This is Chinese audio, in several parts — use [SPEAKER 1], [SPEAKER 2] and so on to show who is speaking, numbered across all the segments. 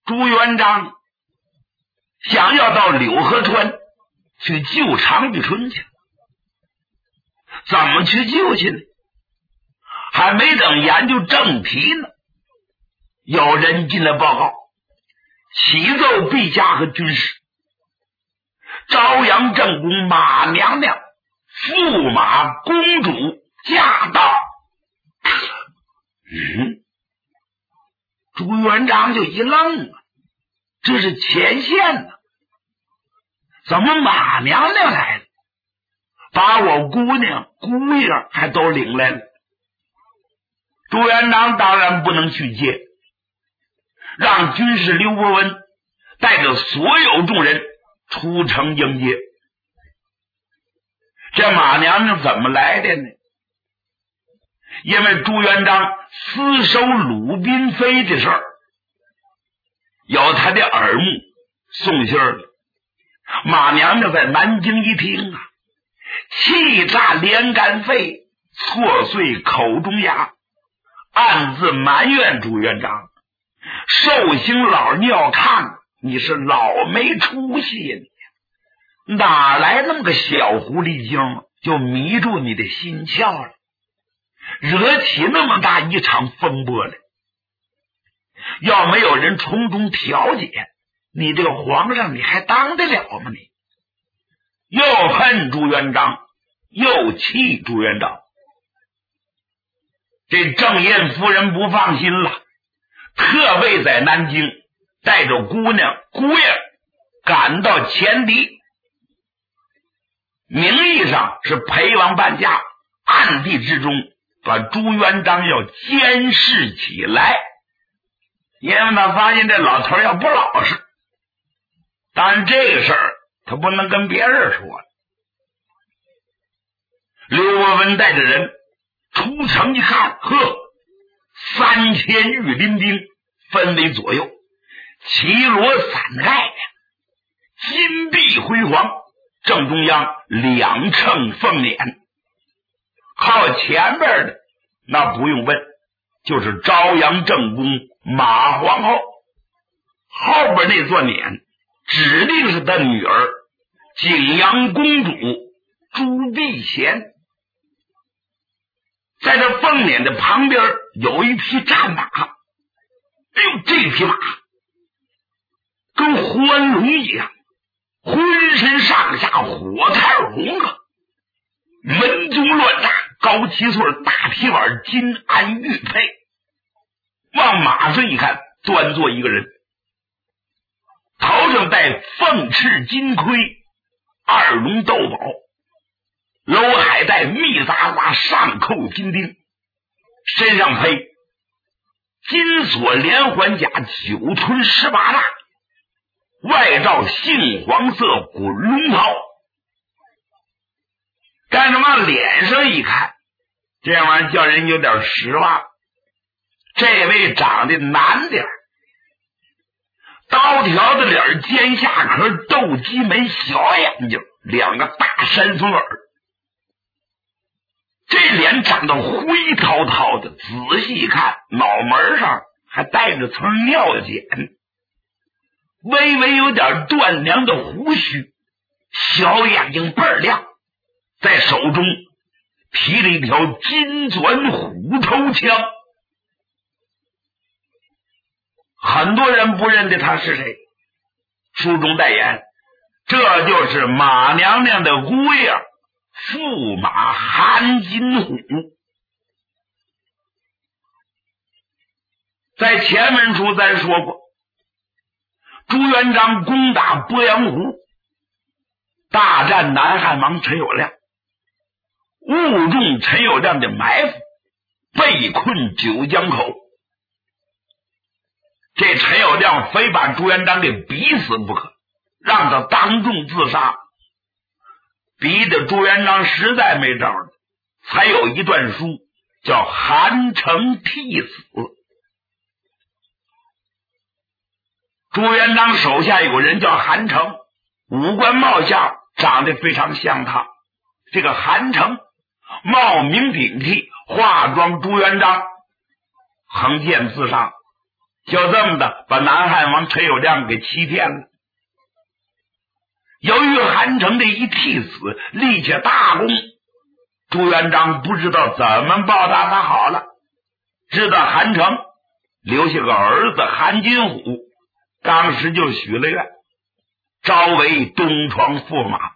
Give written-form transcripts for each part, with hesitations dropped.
[SPEAKER 1] 朱元璋想要到柳河川去救常遇春去，怎么去救去呢？还没等研究正题呢，有人进来报告，启奏陛下和军师，朝阳正宫马娘娘驸马公主驾到。朱元璋就一愣啊，这是前线呢，怎么马娘娘来了？把我姑娘姑爷还都领来了。朱元璋当然不能去接，让军师刘伯温带着所有众人出城迎接。这马娘娘怎么来的呢？因为朱元璋私收鲁宾妃这事儿，有他的耳目送信儿了。马娘娘在南京一听啊，气炸连肝肺，挫碎口中牙，暗自埋怨朱元璋，寿星老尿炕，你是老没出息呀！你哪来那么个小狐狸精，就迷住你的心窍了，惹起那么大一场风波来？要没有人从中调解，你这个皇上你还当得了吗？你又恨朱元璋，又气朱元璋。这郑燕夫人不放心了，特为在南京带着姑娘姑爷赶到前敌，名义上是陪王伴驾，暗地之中把朱元璋要监视起来，因为他发现这老头要不老实。当然这个事儿他不能跟别人说。刘伯温带着人出城一看，呵，3000御林兵分为左右，旗罗伞盖，金碧辉煌，正中央2乘凤辇。靠前边的那不用问，就是朝阳正宫马皇后，后边那座辇指定是他女儿景阳公主朱碧贤。在这凤辇的旁边有一匹战马，哎呦，这匹马跟欢龙一样，浑身上下火炭红啊，文宗乱炸，高7岁大皮碗，金鞍玉佩。往马上一看，端坐一个人，头上戴凤翅金盔，2龙斗宝，楼海带密匝匝，上扣金钉，身上配金锁连环甲，9吞18大，外罩杏黄色滚龙袍。但是往脸上一看，这玩意儿叫人有点失望。这位长得难点，刀条的脸，尖下颏，斗鸡眉，小眼睛，2个大山松耳。这脸长得灰涛涛的，仔细一看，脑门上还带着层尿碱，微微有点断梁的胡须，小眼睛倍儿亮，在手中提了一条金钻虎头枪。很多人不认得他是谁，书中代言，这就是马娘娘的姑爷驸马韩金虎。在前文书咱说过，朱元璋攻打鄱阳湖，大战南汉王陈友谅，误中陈友谅的埋伏，被困九江口。这陈友谅非把朱元璋给逼死不可，让他当众自杀，逼得朱元璋实在没招了，才有一段书叫韩城替死。朱元璋手下有人叫韩城，五官貌相长得非常像他。这个韩城冒名顶替，化妆朱元璋，横剑自杀， 就这么的把南汉王陈友谅给欺骗了。由于韩城的一替死，立下大功，朱元璋不知道怎么报答他好了。知道韩城留下个儿子韩金虎，当时就许了愿，招为东床驸马。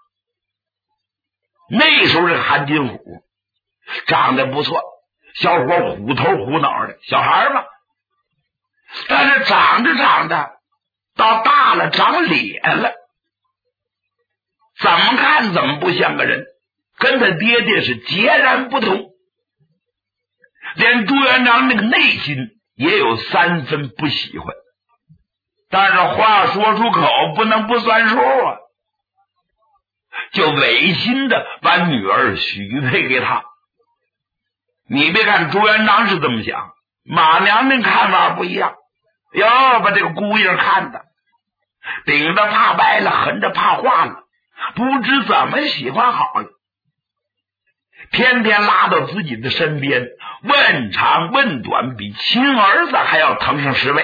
[SPEAKER 1] 那时候这个韩金虎长得不错，小伙虎头虎脑的小孩嘛，但是长着到大了长脸了，怎么看怎么不像个人，跟他爹爹是截然不同。连朱元璋那个内心也有3分不喜欢，但是话说出口不能不算数啊，就违心的把女儿许配给他。你别看朱元璋是这么想，马娘娘看法不一样，哟，把这个姑爷看的顶着怕掰了，横着怕化了，不知怎么喜欢好了，天天拉到自己的身边，问长问短，比亲儿子还要疼上10倍。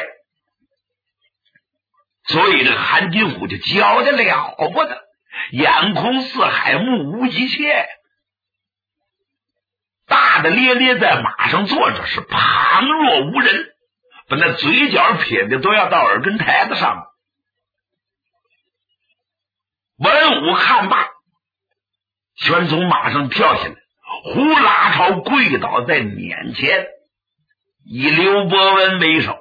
[SPEAKER 1] 所以这个韩金虎就骄得了不得，眼空四海，目无一切，大大咧咧在马上坐着，是旁若无人，把那嘴角撇的都要到耳根台子上。文武看罢，全从马上跳下来，呼啦朝跪倒在撵前，以刘伯温为首，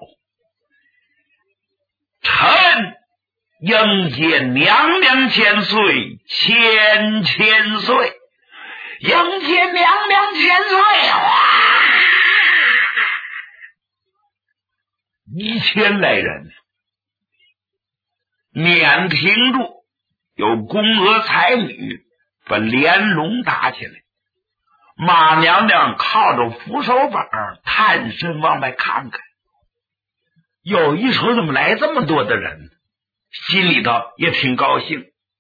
[SPEAKER 1] 臣迎接娘娘千岁，千岁，迎接娘娘千岁！哇！1000来人，撵停住，有宫娥才女把连笼打起来。马娘娘靠着扶手板探身往外看看，有一瞅怎么来这么多的人，心里头也挺高兴。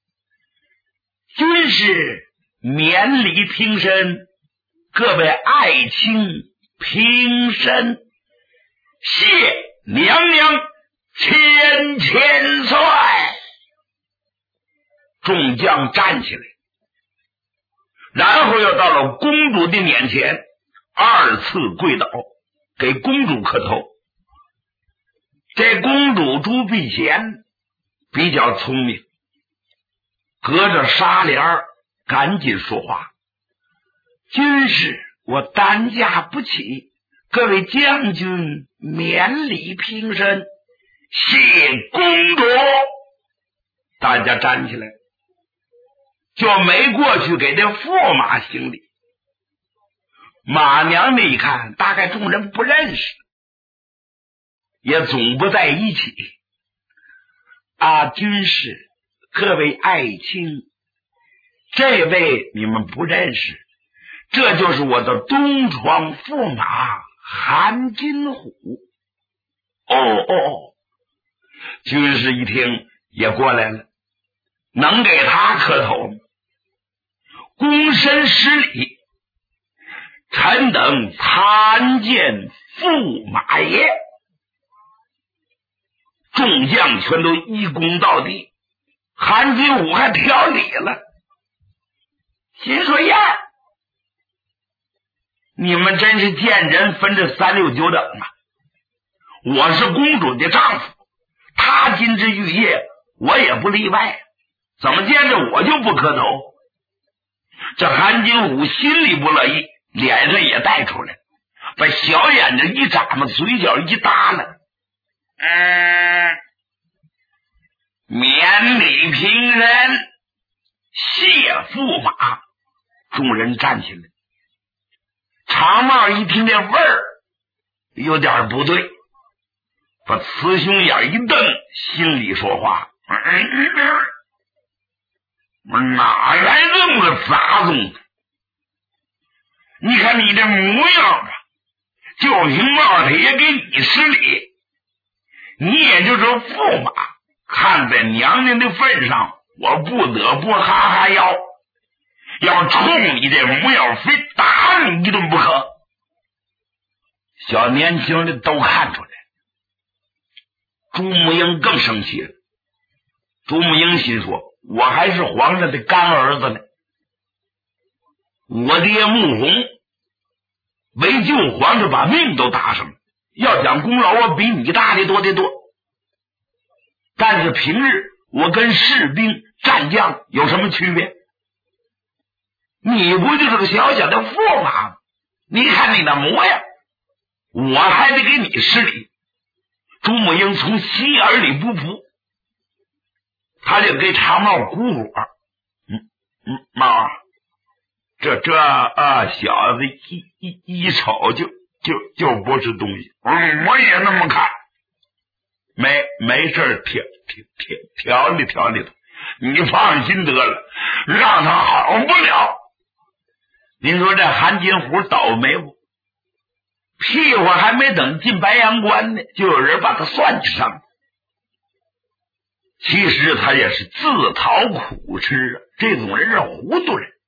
[SPEAKER 1] 军士免礼平身，各位爱卿平身，谢娘娘千岁。众将站起来，然后又到了公主的面前，2次跪倒，给公主磕头。这公主朱碧贤比较聪明，隔着纱帘赶紧说话：军士我担架不起，各位将军免礼平身，谢公主。大家站起来，就没过去给这驸马行礼。马娘娘一看，大概众人不认识，也总不在一起。军士各位爱卿，这位你们不认识，这就是我的东床驸马韩金虎。军士一听也过来了，能给他磕头吗？躬身施礼，臣等参见驸马爷。众将全都一躬到地，韩金虎还挑理了，心说呀，你们真是见人分着3、6、9等啊！我是公主的丈夫，她金枝玉叶，我也不例外，怎么见着我就不磕头？这韩金虎心里不乐意，脸上也带出来，把小眼睛一眨巴，嘴角一耷拉，免礼平身，谢驸马。众人站起来，长帽一听这味儿有点不对，把雌雄眼一瞪，心里说话：哪来这么个杂种？你看你这模样吧，就凭帽他也给你施礼，你也就是驸马，看在娘娘的份上，我不得不哈哈腰，要冲你这模样，非打你一顿不可。小年轻的都看出来， 朱木英更生气了。朱木英心说，我还是皇上的干儿子呢，我爹穆弘为救皇上把命都搭上了，要讲功劳我比你大的多得多。但是平日我跟士兵战将有什么区别？你不就是个小小的驸马吗？你看你那模样，我还得给你施礼。朱木英从心眼里不服，他就给长帽鼓火。帽，这小子一瞅就不是东西。我也那么看。没事，调理他，你放心得了，让他好不了。您说这韩金虎倒霉不？屁股还没等进白阳关呢，就有人把他算计上了。其实他也是自讨苦吃啊，这种人是糊涂人。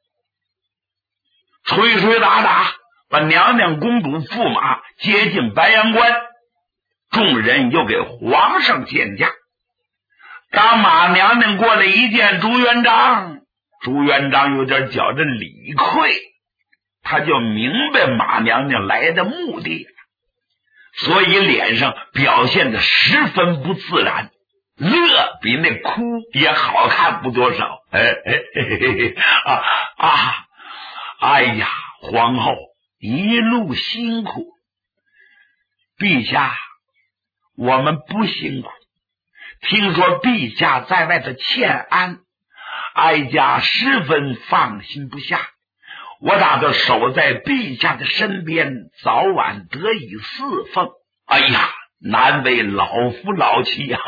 [SPEAKER 1] 吹吹打打，把娘娘公主驸马接进白阳关，众人又给皇上见驾。当马娘娘过来一见朱元璋，朱元璋有点觉着理亏，他就明白马娘娘来的目的，所以脸上表现的十分不自然，乐比那哭也好看不多少。哎呀，皇后一路辛苦，陛下我们不辛苦，听说陛下在外头欠安，哀家十分放心不下，我打算守在陛下的身边，早晚得以侍奉。哎呀，难为老夫老妻呀！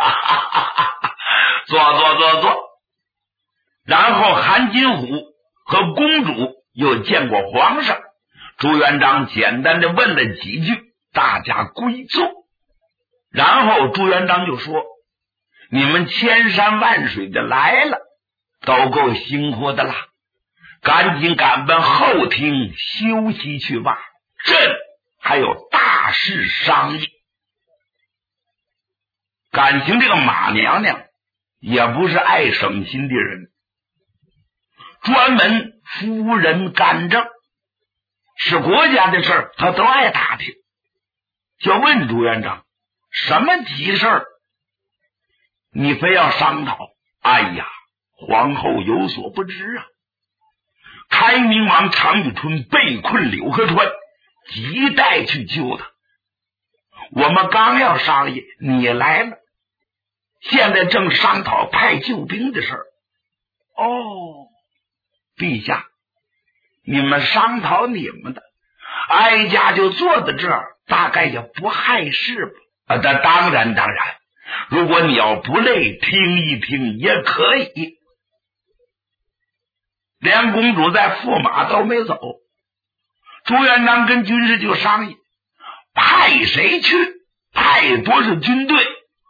[SPEAKER 1] 坐。然后韩金虎和公主又见过皇上，朱元璋简单的问了几句，大家归坐。然后朱元璋就说，你们千山万水的来了，都够辛苦的了，赶紧赶奔后厅休息去吧，朕还有大事商议。感情这个马娘娘也不是爱省心的人，专门夫人干政，是国家的事儿她都爱打听。就问朱元璋，什么急事儿你非要商讨？哎呀，皇后有所不知啊，开明王常遇春被困柳河川，急待去救他。我们刚要商议，你来了，现在正商讨派救兵的事儿。哦，陛下，你们商讨你们的，哀家就坐在这儿，大概也不碍事吧？当然，如果你要不累，听一听也可以。连公主在驸马都没走，朱元璋跟军士就商议，派谁去，派多少军队。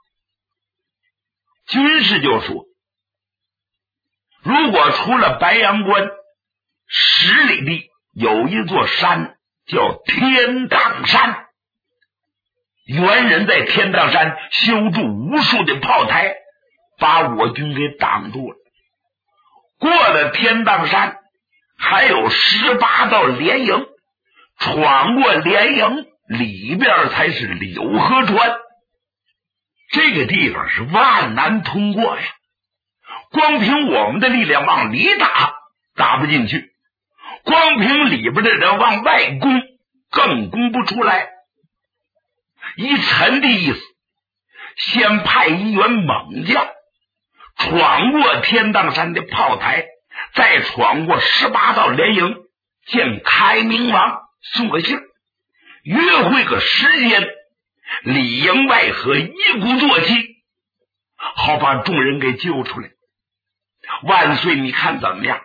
[SPEAKER 1] 军士就说，如果出了白阳关10里地有一座山叫天荡山，元人在天荡山修筑无数的炮台，把我军给挡住了。过了天荡山还有18道连营，闯过连营里边才是柳河川，这个地方是万难通过呀，光凭我们的力量往里打不进去，光凭里边的人往外攻更攻不出来。依臣的意思，先派一员猛将闯过天荡山的炮台，再闯过18道连营，见开明王送个信，约会个时间，里应外合，一鼓作气，好把众人给救出来。万岁，你看怎么样？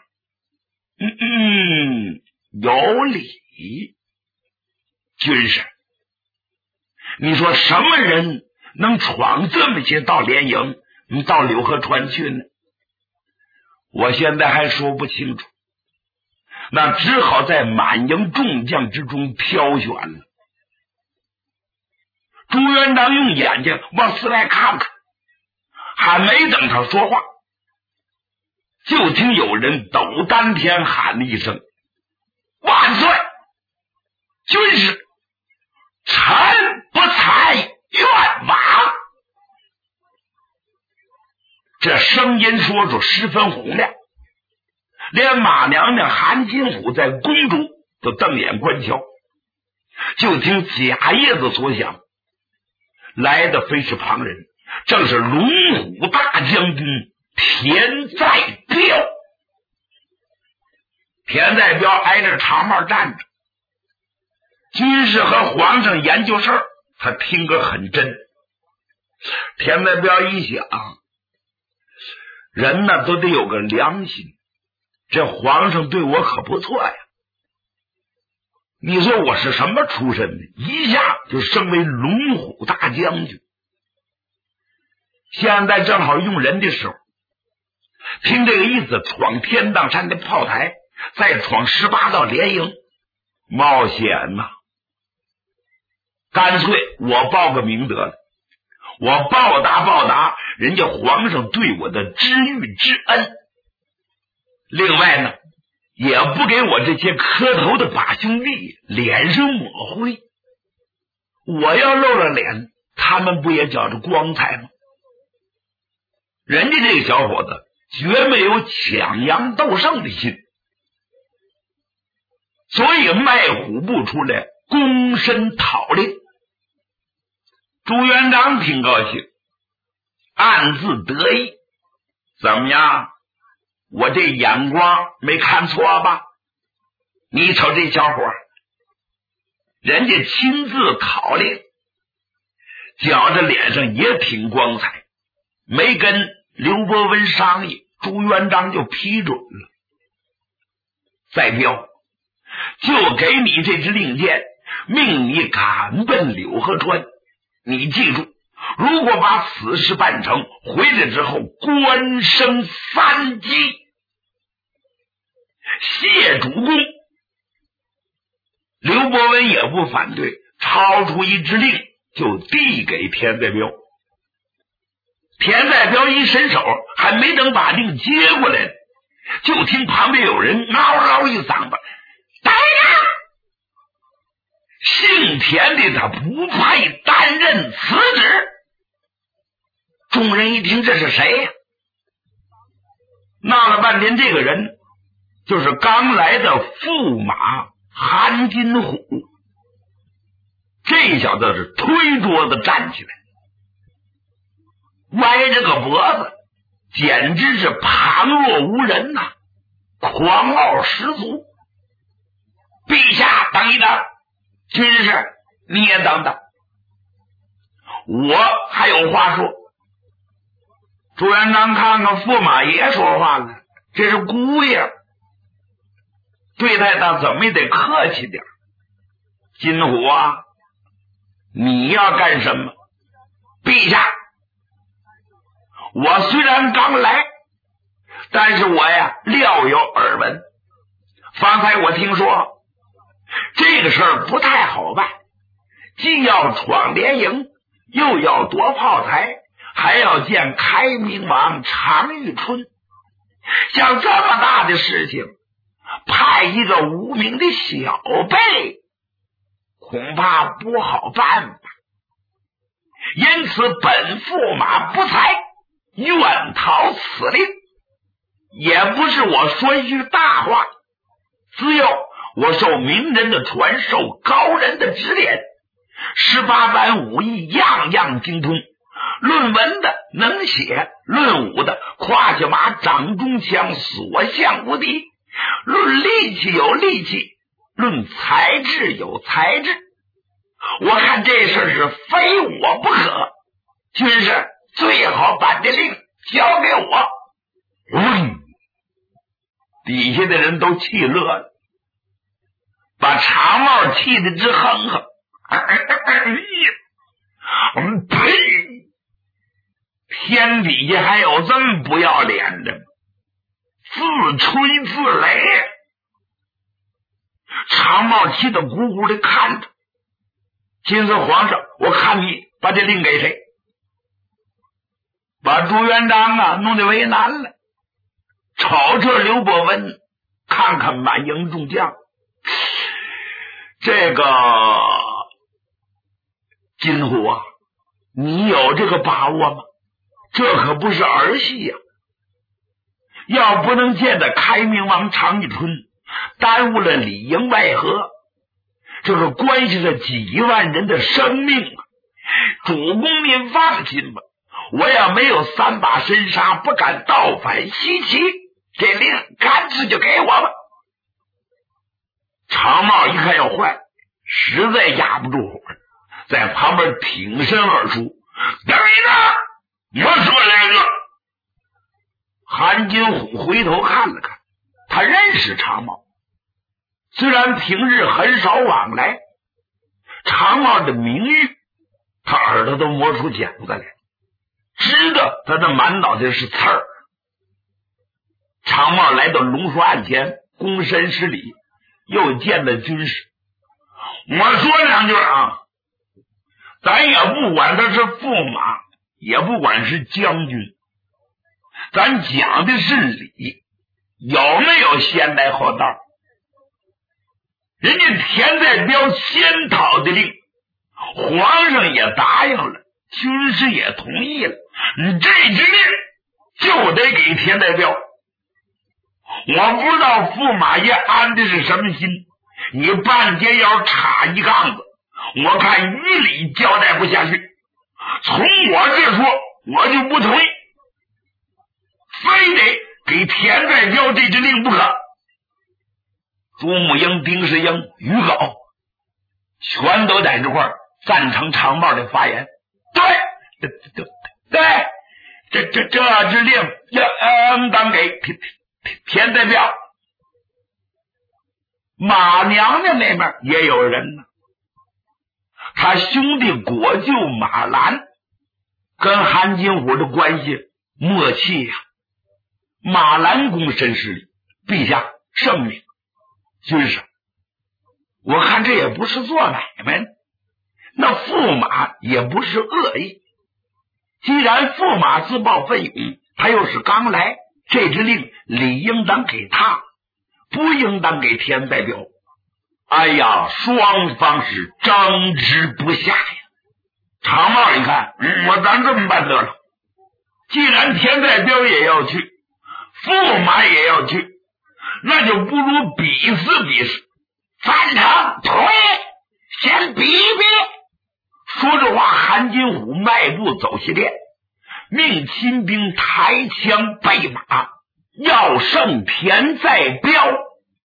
[SPEAKER 1] 有理。军师，你说什么人能闯这么些道连营，到柳河川去呢？我现在还说不清楚，那只好在满营众将之中挑选了。 朱元璋用眼睛往四外看看，还没等他说话，就听有人抖丹田喊了一声：“万岁！军师，臣不才愿往。”这声音说出十分洪亮，连马娘娘韩金虎在宫中都瞪眼观瞧。就听假叶子所响，来的非是旁人，正是龙虎大将军田在彪。田在彪挨着长帽站着，军师和皇上研究事儿，他听个很真。田在彪一想，人呢都得有个良心，这皇上对我可不错呀。你说我是什么出身的？一下就升为龙虎大将军，现在正好用人的时候。听这个意思，闯天荡山的炮台，再闯18道连营，冒险呐！干脆我报个名得了，我报答人家皇上对我的知遇之恩。另外呢，也不给我这些磕头的把兄弟脸上抹灰。我要露了脸，他们不也觉着光彩吗？人家这个小伙子绝没有抢阳斗胜的心，所以迈虎步出来，躬身讨令。朱元璋挺高兴，暗自得意。怎么样？我这眼光没看错吧？你瞅这小伙，人家亲自讨令，觉着脸上也挺光彩，没跟刘伯温商议，朱元璋就批准了。再彪，就给你这支令箭，命你赶奔柳河川。你记住，如果把此事办成，回来之后官升3级，谢主公。刘伯温也不反对，抄出一支令就递给田在彪。田在彪一伸手，还没等把令接过来，就听旁边有人嗷嗷一嗓子：“来呀！”姓田的他不配担任此职。众人一听，这是谁呀？闹了半天，这个人就是刚来的驸马韩金虎。这小子是推桌子站起来，歪着个脖子，简直是旁若无人呐，狂傲十足。陛下等一等，军师你也等等，我还有话说。朱元璋看看驸马爷说话了，这是姑爷，对待他怎么也得客气点。金虎啊，你要干什么？陛下，我虽然刚来，但是我呀料有耳闻。方才我听说这个事儿不太好办，既要闯连营，又要夺炮台，还要见开明王常遇春。像这么大的事情，派一个无名的小辈，恐怕不好办吧。因此本驸马不才，愿讨此令。也不是我说一句大话，只有我受名人的传授，高人的指点，18般武艺样样精通。论文的能写，论武的胯下马掌中枪，所向无敌。论力气有力气，论才智有才智。我看这事是非我不可，军师最好把这令交给我。底下的人都气乐了，把长帽气得直哼哼。呸！天底下还有这么不要脸的，自吹自擂。长帽气得咕咕的看着， 金色皇上，我看你把这令给谁？把朱元璋啊弄得为难了。瞅着刘伯温，看看满营众将，这个金虎啊，你有这个把握吗？这可不是儿戏呀！要不能见得开明王常遇春，耽误了里应外合，这个关系着几万人的生命啊！主公您放心吧，我要没有3把神杀，不敢倒反西岐，这令干脆就给我吧。常茂一看要坏，实在压不住火，在旁边挺身而出：“等一着，我说来了。”韩金虎回头看了看，他认识常茂，虽然平日很少往来，常茂的名誉他耳朵都摸出茧子来，知道他的满脑袋是刺儿。常茂来到龙书案前，躬身施礼，又见了军师。我说两句啊，咱也不管他是驸马，也不管是将军，咱讲的是理，有没有先来后到？人家田代彪先讨的令，皇上也答应了，军师也同意了，你这支令就得给田代彪。我不知道驸马爷安的是什么心，你半截要插一杠子，我看于理交代不下去。从我这说，我就不同意，非得给田代彪这支令不可。朱母英、丁世英、于镐全都在这块儿赞成常茂的发言。对，这支令应当给田代彪。马娘娘那边也有人呢，他兄弟国舅马兰跟韩金虎的关系默契呀。马兰躬身施礼：“陛下圣明。”军师，我看这也不是做买卖，那驸马也不是恶意。既然驸马自报奋勇，他又是刚来，这支令理应当给他，不应当给田代表。哎呀，双方是争执不下呀。常茂一看，咱这么办得了，既然田代表也要去，驸马也要去，那就不如比试比试。赞成，同意，先比一比。说着话，韩金虎迈步走西殿，命亲兵抬枪备马，要胜田在彪。